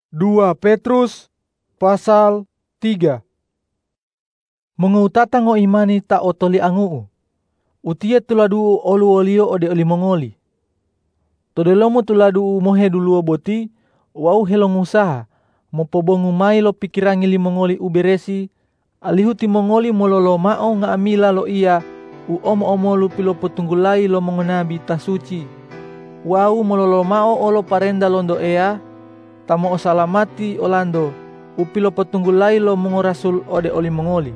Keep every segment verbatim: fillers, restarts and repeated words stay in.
dua Petrus pasal tiga. Mengautata ngo imani ta otoli anguu. Utia tuladu olu olio ode oli mongoli. Todelomo tuladu mohe duluo boti, wau helong usaha, mopobongu mai lo pikirangi li mongoli uberesi, alihu ti mongoli mololo mao nga amila lo iya, u omo-omo lu pilo potunggulai lo mongonabi tasuci. Wau mololo mao olo parenda londo ea, tamo osalamati olando, upilo potunggulai lo mongorasul ode oli mongoli.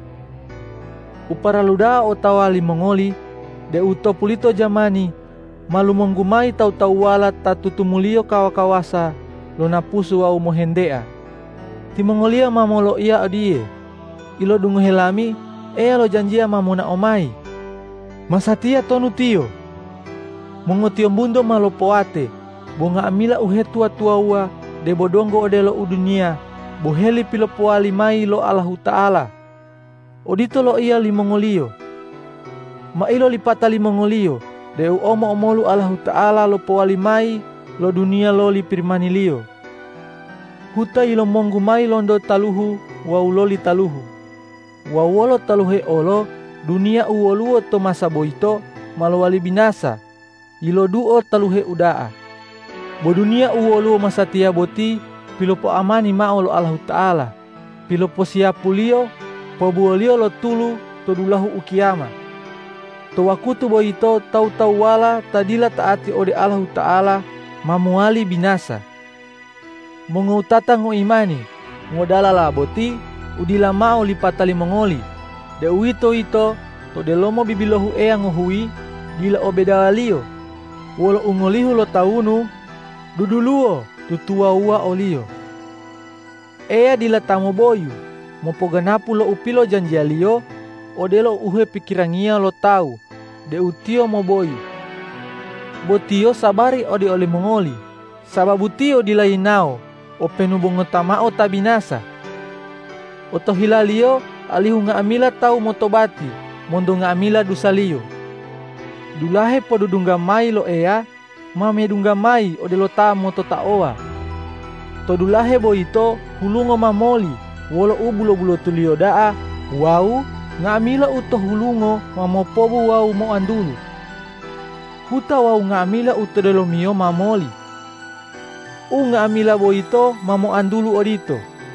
Uparaluda otawali mongoli, de uto pulito jamani, malu monggumai tau-tau wala tatutumulio kawa-kawasa, lo napusu wau mohendea. Ti mongolia mamolo ia odie, ilo dungu helami, ea lo janjia mamuna omai. Masatia tonu tio, mongotio mbundo malo poate, bonga amila uhe tua-tua ua, de bodongo odelo udunia, boheli pilo poali mai lo Allahu Ta'ala. Odito lo ia li mongolio. Ma ilo lipata li mongolio, de u omo-omolu Allahu Ta'ala lo poali mai, lo dunia lo li pirmanilio. Huta ilo monggu mai londo taluhu, wa uloli taluhu. Wa wolo taluhe olo, dunia uoluo to masa boito, malowali binasa. Ilo duo taluhe udaa. Bo dunia uoluo masa tia boti, pilopo amani mao lo Allahu Ta'ala. Pilopo siapulio, pobuolio lo tulu, to dulahu ukiyama. To wakutu boito tau-tau wala tadila taati ode Allahu Ta'ala, mamuali binasa. Mengautata ngo imani, ngodala la boti, udila mao lipatali mongoli. De uito ito, to delomo bibilohu ea ngohui, dila obedalio. Wolo ungolihu lo taunu, duduluo, tutua ua olio. Ea dila tamo boyu, mopoganapu lo upilo janjialio, odelo uhe pikirangia lo tau, de utio mo boyu. Botio sabari ode ole mongoli, sababu tio dilainao, o penubongo tamao tabinasa. Oto hilalio, alihu nga amila tau motobati, mondo nga amila dusalio. Dulahe podudungga mai lo ea, mame dungga mai odelo ta moto taoa. Todulahe boito hulungo mamoli, wolo ubulo-bulo tulio daa, wau nga amila uto hulungo mamopobu wau mo andulu. Huta wau nga amila uto delomio mamoli. U nga amila boito mamo andulu odito.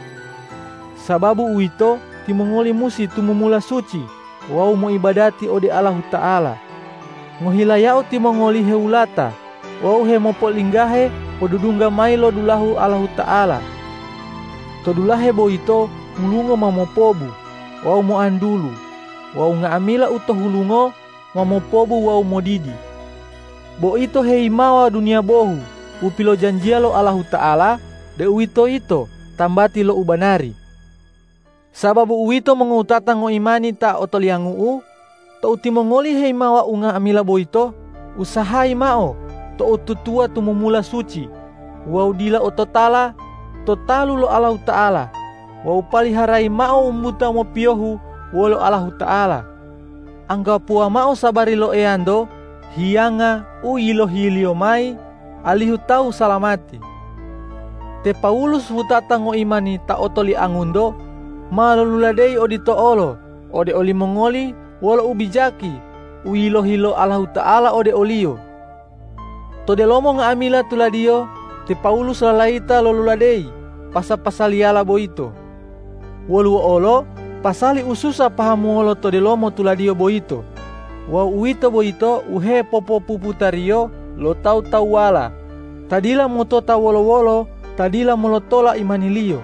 Sababu uito timongoli musi tumumula suci, wau mo ibadati ode Allahu Ta'ala. Ngohilayao timongoli heulata, wau he mopolinggahe podudungga mailo dulahu Allahu Ta'ala. Todulahe boito hulungo mamopobu, wau mo andulu, wau nga amila uto hulungo mamopobu wau modidi. Bo ito heimawa dunia bohu, upilo janjialo Allahu Ta'ala, de uito ito tambati lo ubanari. Sababu uito mengautata ngo imani ta otolianguu, to utimongoli heimawa unga amila boito, usahai mao, to ututua tumumula suci, wau dila ototala, totalu lo Allahu Ta'ala, wau paliharai mao umuta mo piohu, wolo Allahu Ta'ala. Anggapua mao sabari lo eando, hianga uilo hilio mai, alihu tau salamati. Te Paulus hutata ngo imani ta otoli angundo, malululadei odito olo, ode oli mongoli, wolo ubijaki, uilo hilo Allahu Ta'ala ode olio. Todelomo nga amila tuladio, te Paulus lalaita loluladei, pasa-pasaliala boito. Wolu olo, pasali ususa pahamu olo todelomo tuladio boito. Wa uito boito uhe popo puputario, lo tau-tau wala. Tadila motota wolo-wolo, tadila molotola imanilio.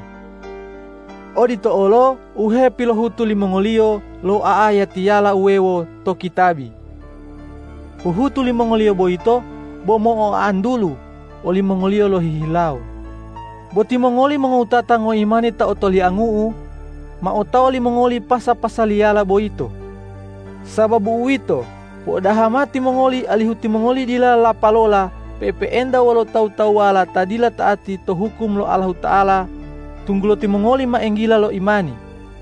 Odito olo, uhe pilohutu limongolio, lo aayatiala uwewo to kitabi. Uhutu limongolio boito, bomo o andulu, o limongolio lo hihilau. Boti mongoli mengautata ngo imani ta otoli anguu, ma otao limongoli pasa-pasaliala boito. Sababu uito, po dahamati mongoli alihuti mongoli dila lapalola, pepe enda walo tau-tau wala tadila taati to hukum lo Allahu Ta'ala, tunggulo timongoli maenggila lo imani.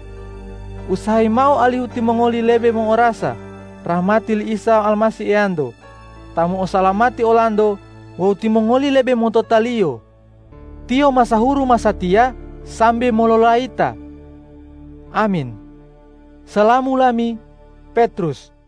Usahai mau alihu timongoli lebe mengorasa, rahmati li Isa almasi eando, tamu osalamati olando, wau timongoli lebe mototalio. tio masahuru masatia sambe mololaita. Amin. Salamu lami, Petrus.